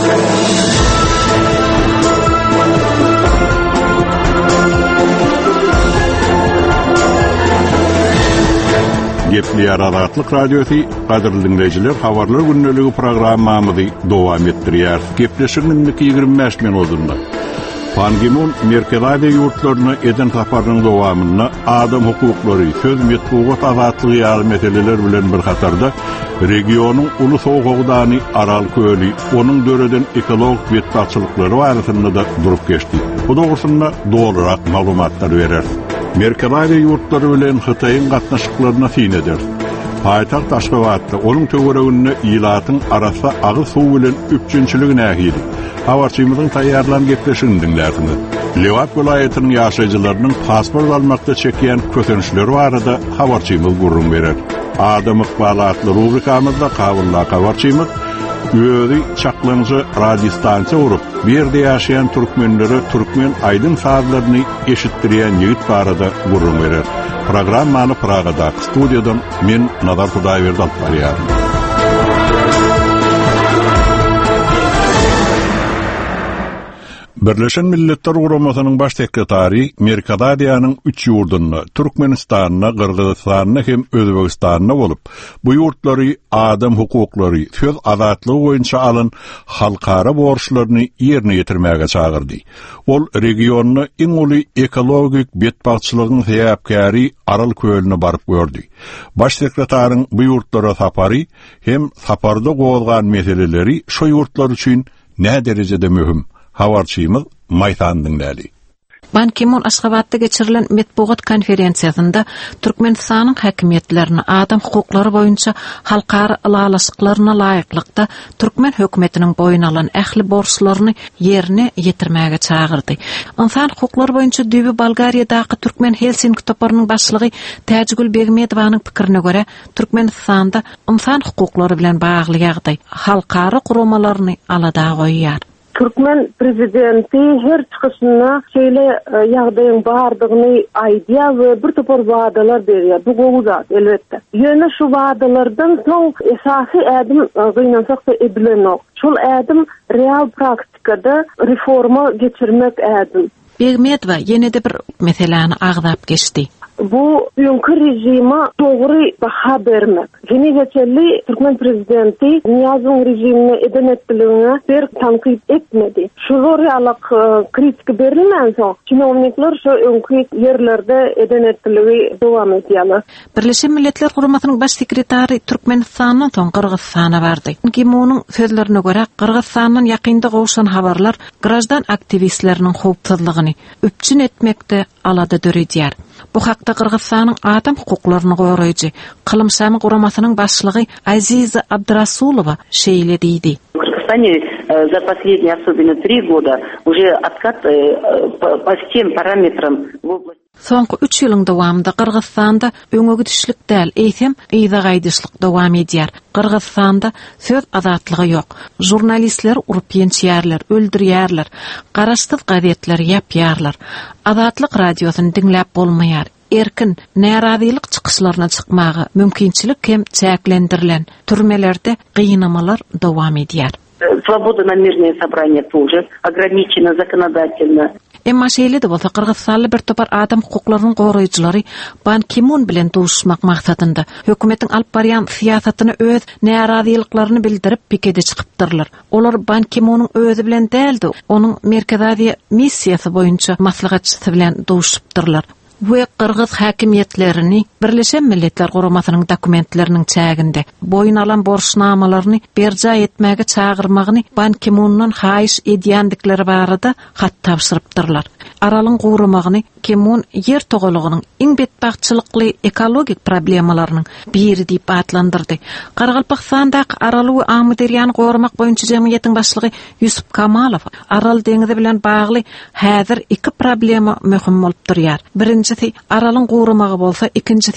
Gepli Azatlyk Radiosu gaderli dinleyijiler, habarlar günneligi programmamyzy dowam etdirýär. Gepleşiginiň 25 minutunda Pan Ki-moon Merkezi Aziýa ýurtlaryna eden saparynyň dowamyna adam hukuklary, söz metbuat azatlygy ýaly meseleler bilen bir hatarda regionyň ulus hogugdany Aral Köli, onuň döreden ekologik betbaçylyklary barasynda da durup geçdi. Bu dogusunda dolarak maglumatlar berer. Merkezi Aziýa ýurtlary bilen Hytaýyň gatnaşyklaryna fin eder. Paýtaxt Aşgabatda onuň töwereginde ýylatyň arasy agy suw bilen üçinçilik nähili. Habarçymyzyň taýýarlan gepleşigini dinlärsiniz. Lewat vilayatynyň ýaşaýjylarynyň pasport almakda çekýän kösenişleri barada habarçymyz gurrun berer. Adam ykbalatly rubrikamyzda kabylla habarçymyz Özi çaklanıcı radiostansiya urup, bir yerde yaşayan Türkmenlere Türkmen aydın saatlaryny eşitdirýän ýigit barada gurrun berer. Programmany Pragada, studiýadan men Nazar Hudaýberdi alyp barýar. Birleşen Milletler Guramasynyň baş sekretary Merkezi Aziýanyň 3 ýurduny, Türkmenistanyna, Gyrgyzstanyna hem Özbegistanyna bolup, bu ýurtlary adam hukuklary, söz azatlygy boýunça alan halkara borçlaryny ýerine ýetirmäge çagyrdy. Ol regionyny iň uly ekologik betbaçylygyň sebäpkäri Aral Köline baryp gördü. Baş sekretaryň bu ýurtlara sapary hem saparda gowalgan meseleleri şo ýurtlar üçin nä derejede möhüm? Habarçymyz Maýtan dinlädi. Ban Ki-moon Aşgabatda geçirilen metbuat konferensiýasynda Türkmenistanyň häkimetlerini adam hukuklary boýunça halkara ýalaşyklaryna laýyklykda Türkmen hökümetiniň boýuna alan ähli borçlaryny ýerine ýetirmäge çagyrdy. İnsan hukuklary boýunça Düýbi Bolgariýadaky Türkmen Helsinki toparynyň başlygy Täjigül Begmedowanyň pikirine görä, Türkmenistanda insan hukuklary bilen bagly ýagdaý halkara guramalarny alada goýýar. Türkmen prezidenti her çıkışına şöyle ýagdaýyň bardygyny aýdýar we bir topar wadalar berýär. Bu gowuzat elbetde. Ýöne şu wadalardan soň esasy ädim gynansak da edilenok. Şol ädim real praktikada reforma geçirmek ädim. Begmedowa ýene-de bir meselany agdap geçdi. Bu öňkü rejima dogry baha bermek. Yeni geçerli Türkmen prezidenti Niyazyň rejimine eden etdiligine bir tankip etmedi. Şu zoryalyk kritik berilmän soň çinovnikler şu öňkü ýerlerde eden etdiligi dowam edýärler. Birleşen Milletler Guramasynyň baş sekretary Türkmenistanyň soň Gyrgyzstana bardy. Ki-moonyň sözlerine görä Gyrgyzstanyň ýakynda gowşan habarlar grajdan aktivistleriniň howpsuzlygyny öpçün etmekde alada döredýär. Bu hakda Gyrgyzstanyň adam hukuklaryny goýaryjy Kılımşamy Guramasynyň başlygy Aziza Abdrasулова şeýle diýdi. В Кыргызстане за последние особенно 3 года уже откат по всем параметрам в области. Soňky 3 ýylyň dowamında Gyrgyzstanda öňe gidişlik däl, eýsem ýyda gaýdyşlyk dowam edýär. Gyrgyzstanda söz azatlygy ýok. Jurnalistler urup ýençýärler, öldürýärler, garaşsyz gazetler ýapýarlar. Azatlyk radiosyny dinläp bolmaýar. Erkin, närazylyk çykyşlaryna çykmagy mümkinçilik hem çäklendirilen türmelerde gynamalar dowam edýär. Свобода на мирное собрание тоже ограничена законодательно. Emma şeýle-de bolsa Kyrgyzstanly bir topar adam hukuklarynyň goraýjylary Ban Ki-moon bilen duşmak maksatynda hökümetiň alyp barýan siýasatyny öz närazylyklaryny bildirip pikede çykypdyrlar. Olar Ban Ki-moonyň özü bilen däldi, onuň Merkezi Aziýa missiýasy boýunça maslahatçysy bilen duşupdyrlar. Bu Kırgız hakimiyetlerini Birleşen Milletler Guramasynyň dokumentleriniň çäginde boyun alan borçnamalaryny berja etmäge çağırmagyny Ban Ki-moondan haýyş edýändikleri barada hat tapşyrypdyrlar. Aralyň guramagyny Ki-moon ýer togalygynyň iň betbaççylykly ekologik problemalarynyň biri diýip atlandyrdy. Gargalpakstandaky Araly we Amuderiýany goramak boýunça jemgyýetiň başlygy Ýusuf Kamalow Aral deňizi bilen bagly häzir iki problema möhüm bolup durýar. Birincisi Aralyň guramagy bolsa, ikincisi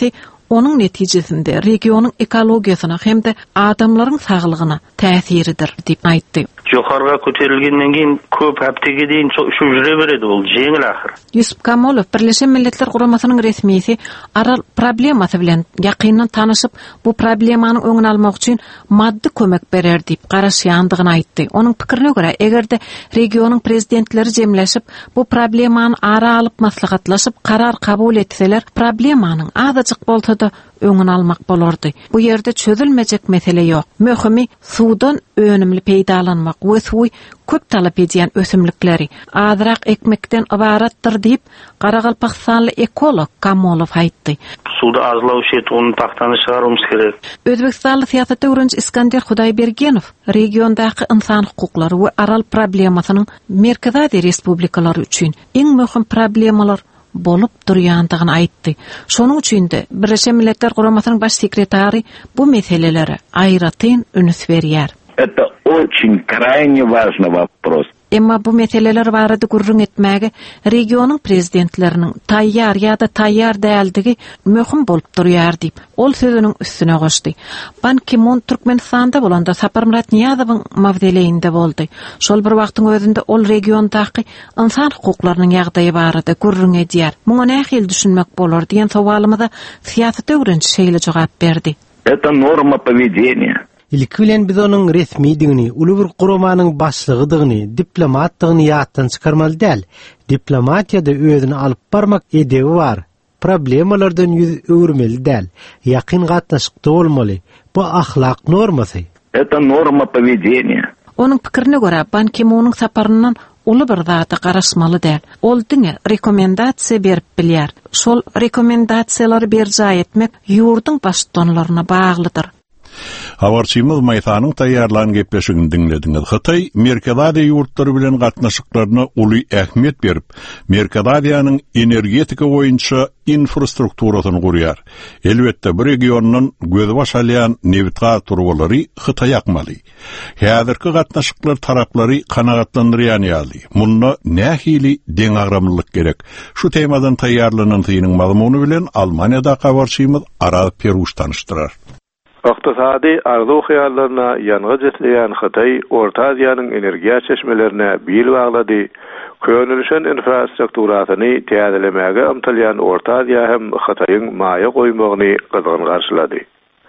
Onun netijesinde regionun ekologiyasyna hem de adamların sağlygyna täsiridir diýip aýtdy. Jokarga köterilgenden keyin köp haptege deyin şu jüre beredi ol jeňil ahir. Yusuf Kamolov Birleşen Milletler Guramasynyň resmisi aral problemasy bilen ýakyndan tanyşyp bu problemanyň öňüni almak üçin maddi kömek berer diýip garaşýandygyny aýtdy. Onuň pikirine görä egerde regionyň prezidentleri jemleşip bu problemany ara alyp maslahatlaşyp karar kabul etseler problemanyň azyjyk bolsa-da öňüni almak bolardy. Bu ýerde çözülmejek mesele ýok. Möhimi suwdan önümli peýdalanmak we suwy köp talap edýän ösümlikleri azrak ekmekden ibaratdyr diýip Garagalpakstanly ekolog Kamolov aýtdy. Suwda azlaw şeýtonyň paktany çygarmamız gerek. Özbekistanly siýasat öwrençi Iskandar Hudaýbergenow regiondaky insan hukuklary we aral problemasynyň Merkezadi respublikalary üçin iň möhüm problemalar bolup durýandygyny aýtdy. Şonuň üçin-de Birleşen Milletler Guramasynyň baş sekretary bu meselelere aýratyn önüs berýär. Это очень крайне важный вопрос. Emma bu meseleler barada gurrun etmäge regionyň prezidentleriniň taýýar ýa-da taýýar däldigi möhüm bolup durýar diýip ol sözüniň üstüne goşdy. Ban Ki-moon Türkmenistanda bolanda Saparmurat Niýazowyň mawdeleýinde boldy. Şol bir wagtyň özünde ol regiondaky insan hukuklarynyň ýagdaýy barada gurrun edýär. Muňa nähil düşünmek bolar diýen sowalymyza siýasat öwrençi şeýle jogap berdi. Это норма поведения. İlkilen biz onun resmi digini, ulu bir gurumanyň başlygy digini, diplomatdygyny ýatdan çykarmaly däl. Diplomatiyada özüni alyp barmak edebi bar. Problemalardan ýüz öwürmeli däl. Ýakyn gatnaşykda bolmaly. Bu ahlak normasy. Это норма поведения. Onuň pikirine görä Ban Ki-moonyň saparyndan uly bir zata garaşmaly däl. Ol diňe rekomendasiýa berip bilýär. Şol rekomendasiýalary berjä etmek ýurdun başdanlaryna baglydyr. Habarçymyz Maýsanyň taýýarlan gepleşigini dinlediňiz. Hytaý Merkezadi ýurtlary bilen gatnaşyklaryna uly ähmiýet berip, Merkezadiýanyň energetika boýunça infrastrukturasyny gurýar. Elbetde bu regionyň gözbaş alýan newitga turbalary Hytaý ýakmaly. Häzirki gatnaşyklar taraplary kanagatlandyrýan ýaly. Munda nähili deň agramlyk gerek. Şu temadan taýýarlanan synyň mazmuny bilen Almaniýada habarçymyz Aral Peruş tanışdyrar. Iqtisadi arzu hyýallarına ýangy jetleýän Hytaý Orta Aziýanyň energiýa çeşmelerine bil baglady. Könülüşen infrastrukturasyny täzelemege ymtylýan Orta Aziýa hem Hytaýyň maýa goýmagyny gyzgyn garşylady.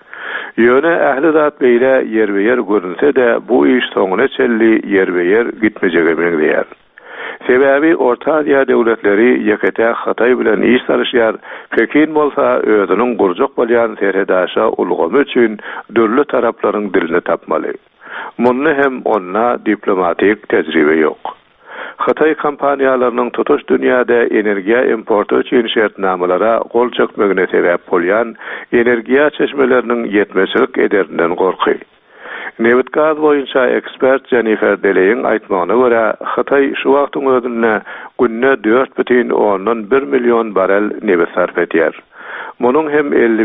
Ýöne ähli zat beýle ýerbeýer görünse-de bu iş soňuna çelli ýerbeýer gitmejegi bilinýär. Sebäbi Orta Aziýa döwletleri ýekete Hytaý bilen iş sarışýar. Pekin bolsa özüniň gurjak bolýan serhedaşa ulgamy üçin dörli taraplaryň dilini tapmaly. Muny hem onna diplomatik tejribe ýok. Hytaý kompaniýalarynyň tutuş dünýäde energiýa importy üçin şertnamalara gol çökmegine sebäp bolýan energiýa çeşmeleriniň ýetmezlik ederinden gorky. Newit gaz boýunça ekspert Jennifer Deleýin aýtmagyna görä, Hytaý şu wagtyň özünde günne 4,1 million barel newit sarf etýär. Munyň hem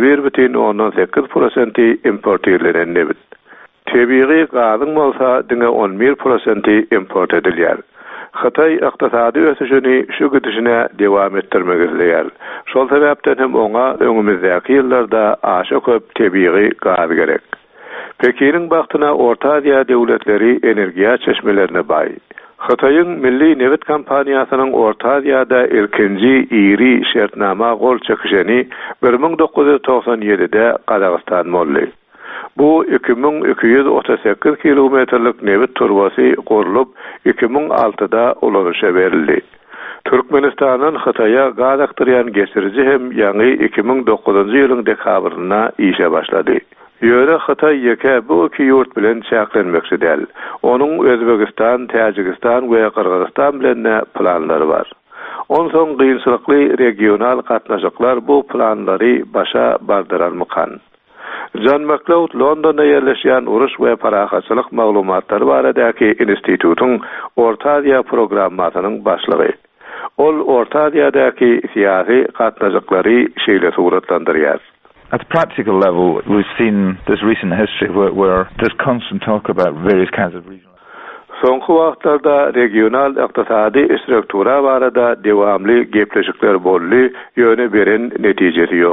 51,8% import edilýän newit. Tebii gazyň bolsa diňe 11% import edilýär. Hytaý ykdysady ösüşini şu gidişine dewam etdirmek isleýär. Şol sebäpden hem oňa öňümizdäki ýyllarda aşa köp tebii gaz gerek. Pekiniň bagtyna Orta Aziýa döwletleri energiýa çeşmelerine baý. Hytaýyň milli newit kompaniýasynyň Orta Aziýada ilkinji iri şertnama gol çekişeni 1997-de Kazakystan boldy. Bu 2238 kilometrlik newit turbasy gurulup 2006-da ulanışa berildi. Türkmenistanyň Hytaýa gaz aktarýan geçirici hem ýangy 2009-njy ýylyň dekabryna işe başlady. Ýöne Hytaý ýeke bu iki ýurt bilen çäklenmekçi däl. Onuň Özbekistan, Täjikistan we Kyrgyzstan bilen planlary bar. Onsoň gynçylykly regional gatnaşyklar bu planlary başa bardyralmakan. John McLeod Londonda ýerleşýän uruş we parahatçylyk maglumatlary baradaky institutyň Orta Aziýa programmasynyň başlygy. Ol Orta Aziýadaky siýasy gatnaşyklary şeýle suratlandyrýar. At the practical level, we've seen this recent history where there's constant talk about various kinds of regional. Soňky wagtlarda regional ykdysady struktura barada dewamly gepleşikler boldy, ýöne beren netijesi ýok.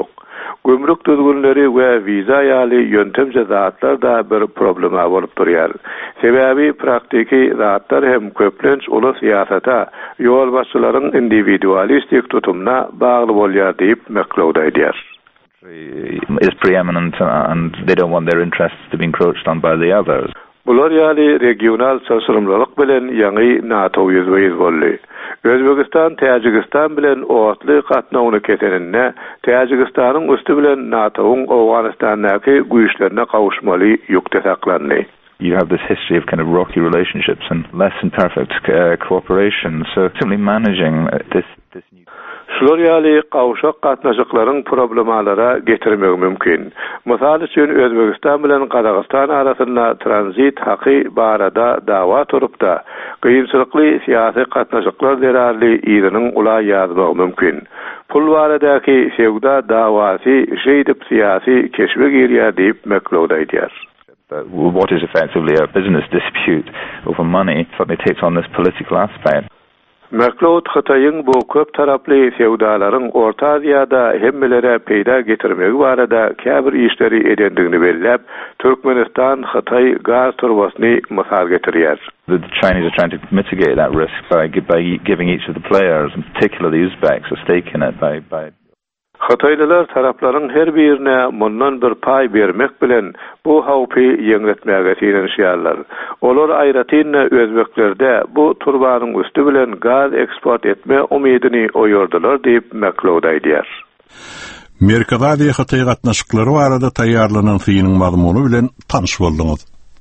Gümrük düzgünleri we viza ýaly ýöntemje zatlar da bir problema bolup durýar. Sebäbi praktiki zatlar hem köplenç uly siyasata, ýol başçylaryň individualistik tutumuna bagly bolýar diýip meklowda edýär. Is preeminent and they don't want their interests to be encroached on by the others. Bular ýaly regional çarşyrymlyk bilen ýangy NATO ýüzbeýiz boldy. Özbegistan Täjikistan bilen ortly gatnawyny keseninde Täjikistanyň üstü bilen NATO'nun Awganistandaky güýçlerine kawuşmaly ýokda saklandy. You have this history of kind of rocky relationships and less than perfect cooperation. So simply managing this new... Şular ýaly kawşak gatnaşyklaryň problemalara getirmek mümkin. Mysal üçin Özbegistan bilen Kazakystan arasynda tranzit haky barada dawa turupda kynçylykly syýasy gatnaşyklar derarly ýeriniň ula ýazmak mümkin. Pul baradaky sevda dawasy şeýdip syýasy keşme girýär diýip meklowda edýär. What is effectively a business dispute over money suddenly takes on this political aspect. Meklowd Xitaýyň bu köp taraply sevdalaryň Orta Aziýada hemmelere peýda getirmegi barada käbir işleri edendigini belläp, Türkmenistan Xitay gaz turbasyny mysal getirýär. The Chinese are trying to mitigate that risk by giving each of the players, in particular the Uzbeks, a stake in it by Xitaylylar taraplaryň her birine mundan bir pay bermek bilen bu hawpy ýeňetmäge tirişýärler. Olar aýratynda Özbeklerde bu turbanyň üstü bilen gaz eksport etme umydini oýurdylar diýip meklowda edýär. Merkez Aziýa Xitay gatnaşyklary barada taýýarlanan fiýiniň mazmuny bilen tanyş boldyňyz.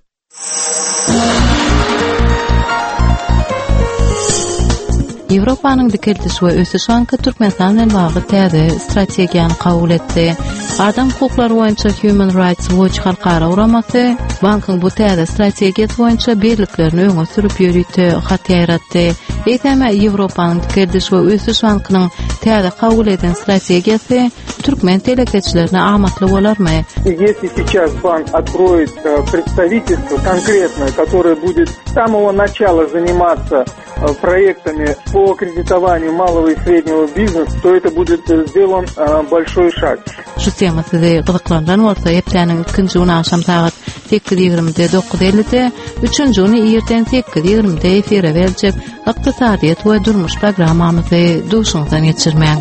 Ýewropanyň dikildiş we ösüşanky Türkmenistan bilen bagly täze strategiýany kabul etdi. Adam hukuklary boýunça Human Rights Watch halkara uramasy bankyň bu täze strategiýasy boýunça birliklerini öňe sürüp ýörüýdi, hat ýaratdy. Eýteme Ýewropanyň dikildiş we ösüşankynyň täze kabul eden strategiýasy türkmen telekeçilerine amatly bolarmy? Если сейчас банк откроет представительство конкретное, которое будет с самого начала заниматься проектами по кредитованию малого и среднего бизнеса, то это будет сделан большой шаг. Şu temasy gyzyklandan bolsa hepdeniň 2-nji güni akşam saat 8:20-de 9:50-de, 3-nji güni erten 8:20-de efire berilip, ykdysadyýat we durmuş programmamyzy duşuňdan geçirmäň.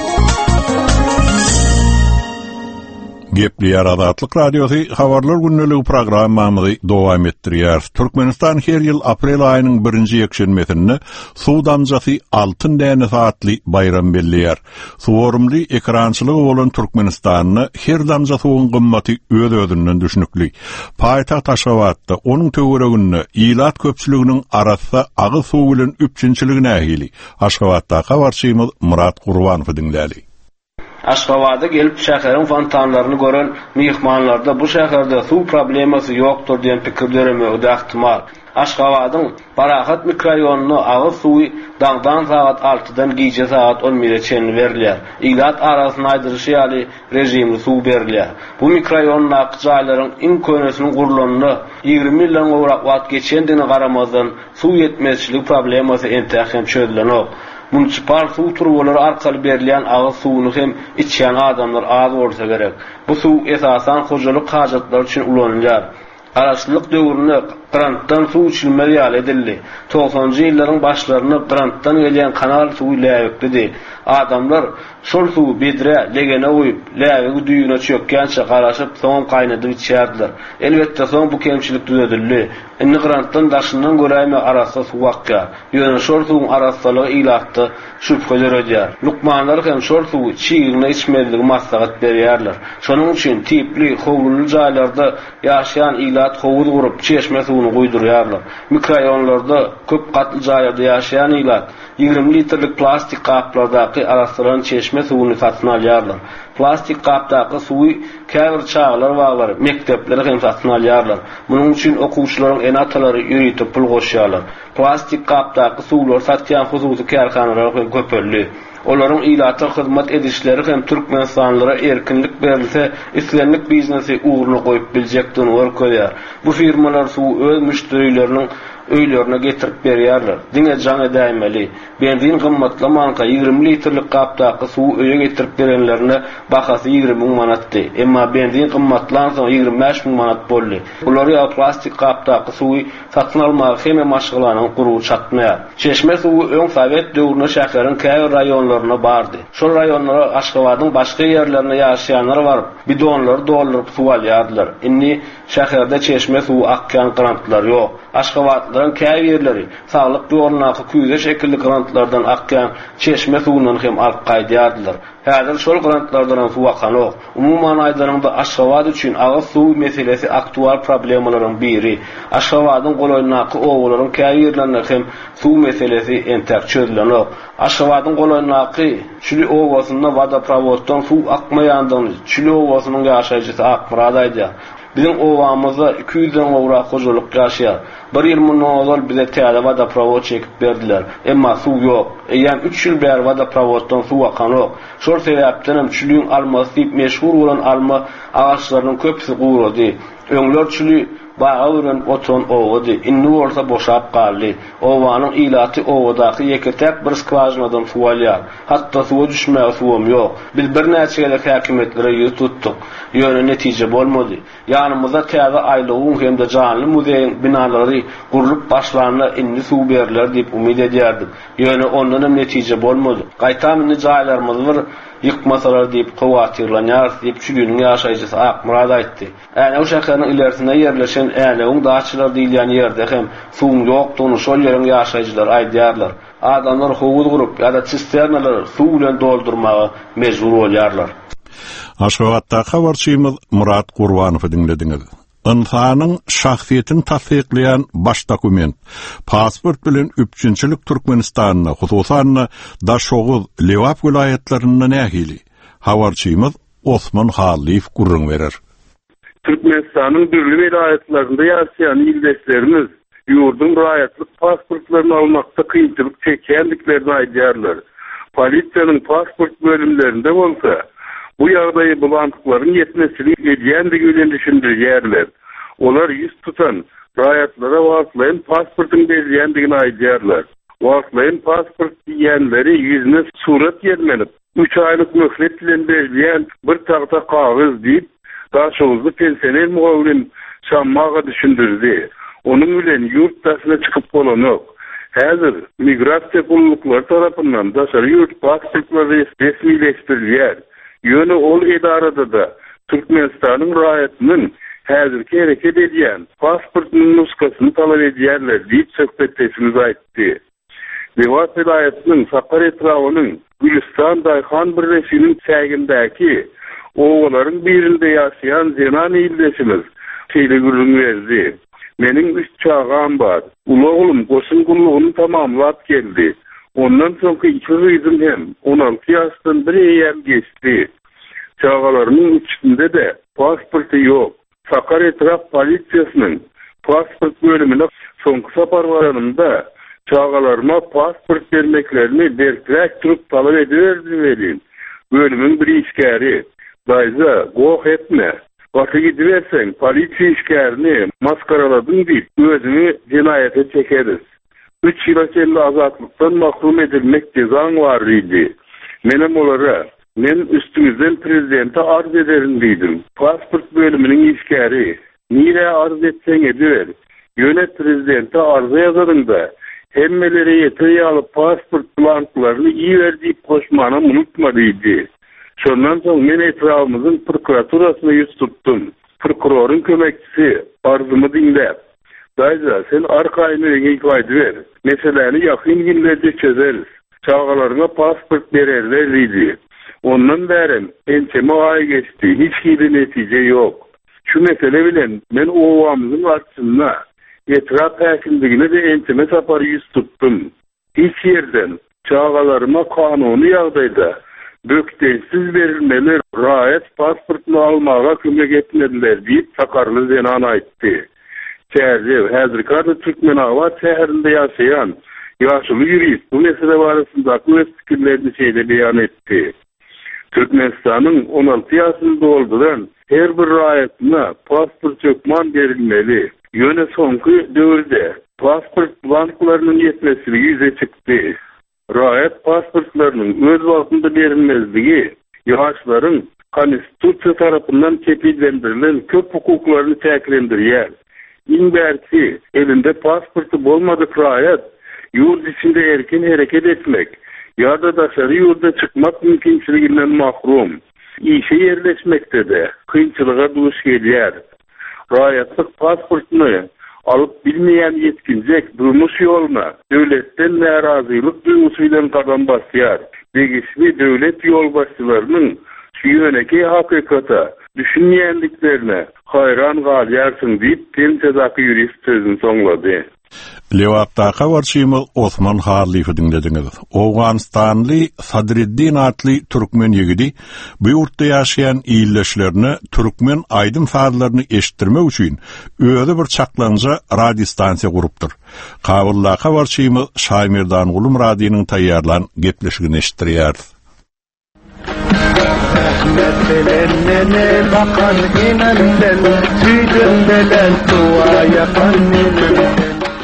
Gepliyar Azatlyk Radiosu habarlar günneligi programmamyzy dowam etdirýär. Türkmenistan her ýyl aprel aýynyň 1-nji ýekşenmesinde suw damjasy 6 däne saatly bayram belleýär. Suworumly ekrançylygy bolan Türkmenistanyny her damja suwun gymmaty öz-özünden düşnükli. Paýtaxt Aşgabatda onuň töwereginde ýylat köpçüliginiň arasynda agy suw bilen üpçünçiligine ähili. Aşgabatda habarçymyz Murat Gurbanow dinläli. Aşgabatda gelip şäheriň fontanlaryny gören mihmanlarda bu şäherde suw problemasy ýokdur diýen pikir bermegi ähtimal. Aşgabatyň Barahat mikroraýonuny agy suwy dağdan saat 6-dan gije saat 11-e çen berilýär. Ýylat arasyna aýdyryşy ýaly rejimli suw berilýär. Bu mikroraýonyň aqjaýlaryň iň könesiniň gurulanyny 20 ýyldan gowrak wagt geçendigine garamazdan suw ýetmezçilik problemasy entähem çözülenok. Municipal suw turbolary arkaly berilýän agy suwuny hem içýän adamlar az bolsa gerek. Bu suw esasan hojalyk hajatlary üçin ulanylýar. Araçlyk döwründe grantdan suw içilmeli ýaly edildi. 90-njy ýyllaryň başlaryny grantdan gelýän kanal suwy läýekdi. Adamlar şol suwy bedre legene goýup, läýegi düýüne çökýänçe garaşyp soň gaýnadyp içýärdiler. Elbetde soň bu kemçilik düzeldi. Indi grantdan daşyndan göräme arasda suw akýar. Ýöne şol suwyň arasalygy ýylatdy, şüpheler edýär. Lukmanlar hem şol suwy çiýigine içmeligi maslahat berýärler. Şonuň üçin tipli, howluly jaýlarda ýaşaýan ýylat howuz gurup çeşme suwyny goýdurýarlar. Mikroraýonlarda köp gatly jaýlarda ýaşaýan ýylat 20 litrlik plastik kaplardaky arasalan çeşme suwyny satyn alýarlar. Plastik kapdaky suwy käbir çağlar baglar, mektepler hem satyn alýarlar. Munyň üçin okuwçylaryň enatalary ýürütip pul goşýarlar. Plastik kapdaky suwlar satýan hususy kärhanalar köpelli. Olaryň ýylata hyzmat edişleri hem türkmenistanlylara erkinlik berilse, islenlik biznesi uğruna goýup biljekdigini görkezýär. Bu firmalar suw öz müşterileriniň öýlerine getirip berýärler. Diňe jaň edäýmeli. Benzin gymmatlamanka 20 litrlik gapdaky suw öýe getirip berenlerine bahasy 20 manatdy. Emma benzin gymmatlansa 25 manat boldy. Bular ya plastik gapdaky suwy satyn almagy heme maşgylanyň guruw çatmaýar. Çeşme suwy öň Sowet döwründe şäherin käýür raýonlaryna bardy. Şol raýonlara Aşgabatyň başga ýerlerine ýaşaýanlar baryp, bidonlary dolduryp suw alýardylar. Inni şäherde çeşme suwy akýan grantlar ýok. Aşgabatlaryň käýür ýerleri saglyk ýolunaky küýze şekilli grantlardan akýan çeşme suwundan hem alyp gaýdýardylar. Häzir şol grantlardan suw akan ok. Umuman aýdlarynda Aşgabat üçin agyz suw meselesi aktual problemalaryň biri. Aşgabatyň golaýnaky owlaryň käýür ýerlerinde hem suw meselesi entek çözülen ok. Aşgabatyň golaýnaky Çili owasynda vodoprovoddan suw akmaýandan Çili owasynyň ýaşaýjysy Akmurad aýdýar. Bizim ovamızda 200'den owra hojalyk ýaşaýar. Bir ýyl mundan bize täze vodoprovod çekip berdiler. Emma suw ýok. Eýem 3 ýyl bäri vodoprovoddan suw akan ok. Şol sebäpden hem çüliň almasy diýip meşhur bolan alma agaçlarynyň köpüsi guruldy. Öňler çüli baýaryň oton owady. Inni bolsa boşap galdy. Owanyň ilaty owadaky ýeketek bir skwažnadan suw alýar. Hatda suw düşmäge suwum ýok. Biz bir näçe gelek häkimetlere ýüz tutdyk. Ýöne netije bolmady. Ýanymyzda täze aýlygyň hemde janly muzeýiň binalary gurulyp başlaryna inni suw berler diýip umyd edýärdik. Ýöne ondan hem netije bolmady. Gaýtam inni jaýlarymyz bir yıkmasalar diýip gowatyrlanýar diýip çüliň ýaşaýjysy Akmurad aýtdy. Äne o şäheriniň ilerisinde ýerleşen älegiň daçylar diýilýän ýerde hem suw ýokdugyny şol ýeriň ýaşaýjylar aýdýarlar. Adamlar howuz gurup ýa-da cisternalar suw bilen doldurmagy mejbur bolýarlar. Aşgabatda habarçymyz Murat Gurbanowy dinlediňiz. Insanyň şahsiýetini tasdikleýän baş dokument, pasport bilen üçinçilik Türkmenistanyna, hususan Daşoğuz, Lewap vilayetlerinde nähili. Habarçymyz Osman Haliýew gurrun berer. Türkmenistanyň dürli vilayetlerinde ýaşaýan ýurtdaşlarymyz ýurdun raýatlyk pasportlaryny almakda kynçylyk çekýänliklerini aýdýarlar. Polisiýanyň pasport bölümlerinde bolsa, bu ýagdaýy bulantyklaryň ýetmesini edýändigi bilen düşündirýärler. Olar ýüz tutan raýatlara wagtlaýan pasportyň berýändigini aýdýarlar. Wagtlaýan pasport diýenleri ýüzüne surat ýerlenip, 3 aýlyk möhlet bilen berilýän bir tagta kagyz diýip, daşoğuzly pensioner mugawirin şammaga düşündirdi. Onuň bilen ýurt daşyna çykyp bolanok. Häzir migrasiýa gullukları tarapyndan daşary ýurt pasportlary resmileşdirilýär. Ýöne ol edarada da Türkmenistanyň raýatynyň häzirki hereket edýän pasportynyň nuskasyny talap edýärler diýip söhbetdeşimiz aýtdy. Lewap vilayatynyň Sakar etrawynyň Gülistan Daýhan birleşiginiň sägindäki owalaryň birinde ýaşaýan Zenan ýyldaşymyz şeýle gurrun berdi. Meniň 3 çağam bar. Ulagulym goşun gullugyny tamamlap geldi. Ondan soňky 2 ýyl hem 16 ýaşdan bir ýer geçdi. Çağalarynyň içinde de pasporty ýok. Sakar etraf polisiýasynyň pasport bölümine soňky sapar baranymda çağalaryma pasport bermeklerini berkirek turup talap ediberdiler. Bölümüň bir işgäri, daýza, goh etme. Wagty gidiberseň polisiýa işgärini maskaraladın diýip özüni jenaýete çekeriz. 3 ýyla kelli azatlykdan mahrum edilmek cezaň bar idi. Menem olara, men üstüňizden prezidente arz ederim diýdim. Pasport bölüminiň işgäri, nire arz etseň ediber. Ýöne prezidente arz ýazaryňda hemmeleri ýetir alyp pasport blanklaryny iýer diýip koşmany unutma diýdi. Şondan soň men etrafymyzyň prokuraturasyna ýüz tutdum. Prokuroryň kömekçisi arzymy dinläp, daýza sen arkaýyny ýeňe ber. Meseleni ýakyn günlerde çözeriz. Çağalaryňa pasport bererler diýdi. Ondan bäri ençeme ay geçdi. Hiç gibi netije ýok. Şu mesele bilen men owamyzyň artsyna etraf häkimligine de ençeme sapar ýüz tutdum. Hiç ýerden çağalaryma kanuny ýagdaýda bökdensiz berilmeli raýat pasportyny almaga kömek etmediler diýip Sakarly Zenan aýtdy. Çäzew häzirki Türkmenabat şäherinde ýaşaýan ýaşuly ýurist bu mesele barasynda öz pikirlerini şeýle beýan etdi. Türkmenistanyň 16 ýaşyny dolduran her bir raýatyna pasport çökman berilmeli. Ýöne soňky döwürde Pasport banklarının yetmezligi yüze çıktı. Rahat pasportlarının öz vaktinde verilmezligi, yaşların konstitusiya tarafından tepkilendirilen köp hukuklarını çekilendiriyor. İnberki elinde pasportu bolmadık rahat, yurt içinde erken hareket etmek, ya da dışarı yurda çıkmak mümkünçiliğinden mahrum. İşe yerleşmekte de kıyınçılığa duş geliyor. Rahatlık pasportunu alıp bilmeyen yetkinecek durmuş yoluna devletten narazılık duygusuyla kadam basıyor. Begisli devlet yol başçılarının şu yöneki hakikata düşünmeyenliklerine hayran kalyarsın deyip temsezaki yürüyüş sözünü sonladı. Lewatdaqa warşymyl Osman Harliýew dinlediniz. Awganistanly Sadreddin atly türkmen ýigidi bu ýurtda ýaşaýan ýyllaşlaryny türkmen aýdym sazlaryny eşitdirmek üçin öýde bir çaklanja radio stansiýa gurupdyr. Kabullaqa warşymyl Şaýmirdan Ulum radiosynyň taýýarlan gepleşigini eşitdirýär. Rahmet bilenene bakan inandan süýdünden tuwa yakaninen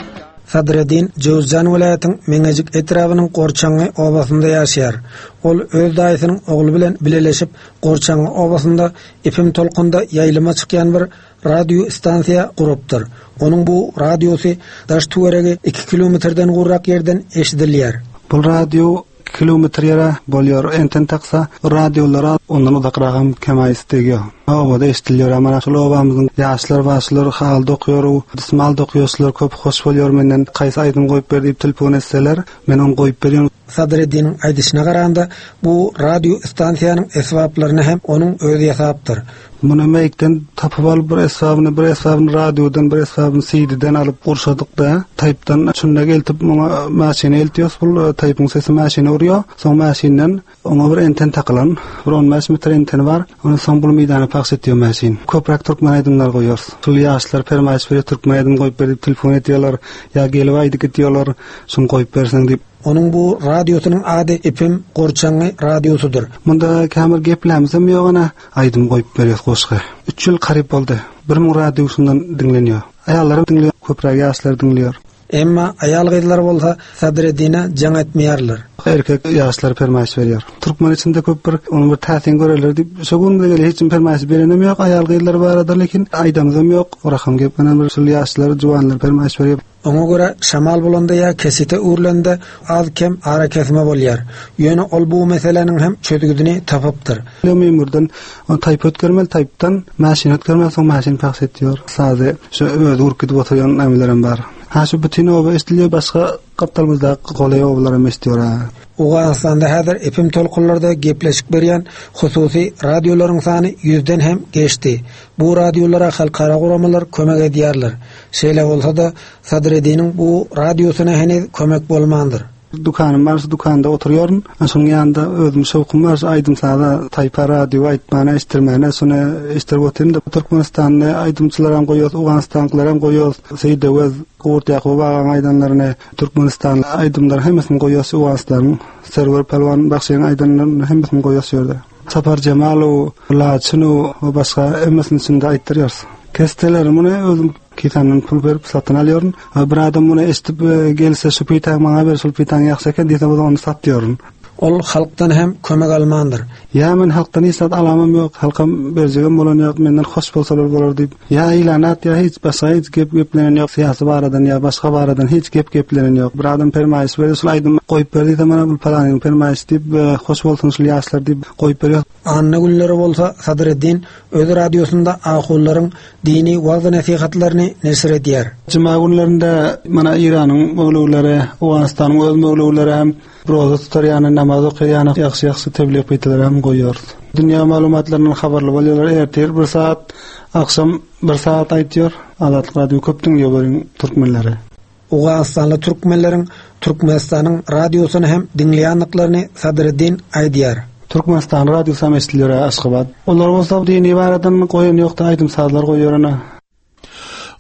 Sadreddin Jowzjan welaýatynyň Meňejik etrabynyň Gorçaňy obasynda ýaşaýar. Ol öz daýysynyň ogly bilen bileleşip Gorçaňy obasynda FM tolkunda ýaýlyma çykýan bir radio stansiýa gurupdyr. Onuň bu radiosy daş töwerege 2 kilometrden gurrak ýerden eşidilýär. Bu radio kilometrlere bolýar. Enten taksa radiolara ondan uzakragam kemaýysdygy. Awada eşitilýär. Ama şol obamyzyň ýaşlar başlar halda okýar, dismal okýarlar köp hoş bolýar menden gaýsy aýdym goýup berip telefon etseler, men onu goýup berýän. Sadreddin'in aýdyşyna garaganda bu radio stansiýanyň esbaplaryny hem onuň özi ýasapdyr. Muna meýikden tapyp alyp bir esbabyny radiodan, bir esbabyny CD-den alyp gurşadyk da, taýpdan şunda gelip muňa maşina eltýär, bul taýpyň sesi maşina urýar, soň maşinden ona bir enten takylan, bir 15 metr enten bar, onu soň bul meýdana paks etýär maşin. Köprak türkmen aýdymlar goýar. Şol ýaşlar permaýş bir türkmen aýdym goýup berip telefon etýärler, ýa gelip aýdyk etýärler, şoň goýup berseň diýip. Onun bu radyosunun adı FM Gorçaňy radiosudur. Munda kamil geplämizem ýogana aýdym goýup berýär goşgy. 3 ýyl garyp boldy. 1000 radiosundan dinlenýär. Aýallar dinleýär, köpräk ýaşlar dinleýär. Emma ayal gyzlar bolsa Sadreddin'e jaň etmeýärler. Erkek ýaşlar permaýş berýär. Türkmen içinde köp bir onu bir täsin görerler diýip şogun bilen hiç permaýş berenem ýok. Ayal gyzlar barada lekin aýdamym ýok. Orakam gepmenen bir şol ýaşlar, juwanlar permaýş berýär. Ona göre şamal bulanda ya kesite uğurlanda az kem ara kesme bolýar. Ýöne ol bu meselenin hem çözgüdini tapypdyr. Memurdan o taýp ötkermel taýpdan maşin ötkermel soň maşin paks etýär. Sazy şu öýde urkyp oturýan nämelerem bar. Ha şu bütün o istilýär başga gaplarymyzda golay obalarym istýär. Awganistanda häzir FM tolkunlarda gepleşik berýän hususy radiolaryň sany 100den hem geçdi. Bu radiolara halkara guramalar kömek edýärler. Şeýle bolsa-da Sadreddin'in bu radiosyna henüz kömek bolmandyr. Dukanım var, dukanda oturuyorum. Şoň ýanynda özüm şowkum var, aýdym sana taýpa radio aýtmana istirmene, şonu istirip oturýan Türkmenistanyň aýdymçylary hem goýýar, Awganistanlylar hem goýýar. Seýdewez Gortýak bagan aýdanlaryny Türkmenistan aýdymlar hemesini goýýar, Awganistanyň serwer pelwan bakşyň aýdanlaryny hemesini goýýar şeýle. Sapar Jemalow, Laçynow we başga hemesini şunda aýtdyrýar. Kestelerimini özüm kitanın pul berip satyn alýaryn. Bir adam muny eşitip gelse şu pitan maňa ber, şol pitan ýakşy eken diýse onu satýaryn. Ol halktan hem kömek almandyr. Ya men halktan isat alamam ýok, halkam berjegem bolan ýok, menden hoş bolsalar bolar diýip. Ya ilanat ya hiç başga hiç geplenen ýok, syýasy baradan ya başga baradan hiç geplenen ýok. Bir adam permaýş berýär, şol aýdym goýup berdi, mana bu palanyň permaýş diýip hoş bolsun şol ýaşlar diýip goýup berýär. Anna gülleri bolsa Sadreddin öz radiosunda ahullaryň dini wagty nasihatlaryny neşir edýär. Cuma günlerinde mana İranyň mowlulary, Awganistanyň öz mowlulary hem roza tutarýany, namaz okýany ýaxşy tebliğ etdiler hem goýýar. Dünýä maglumatlarynyň habarly bolýarlar. Ertir 1 saat, akşam 1 saat aýtýar. Adatlyk radio köp dinleýär türkmenleri. Awganistanly türkmenleriň Türkmenistanyň radiosyny hem dinleýänliklaryny Sadreddin aýdýar. Türkmenistan radiosu hem eşitilýär Aşgabat. Olar bolsa dini baradan goýan ýokda aýdym sazlar goýýarana.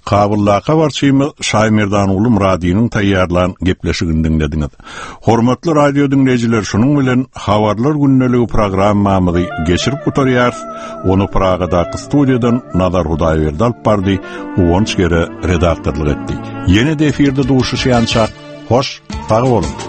Kabullaka barçymy Şaymerdan ulum radionyň taýýarlan gepleşigini dinlediňiz. Hormatly radio dinleýijiler, şunuň bilen habarlar günneligi programmamyzy geçirip gutarýar. Onu Pragada studiýadan Nazar Hudaýberdi alyp bardy, Uwonç gere redaktorlyk etdi. Ýene-de efirde duşuşýança hoş, sag bolun.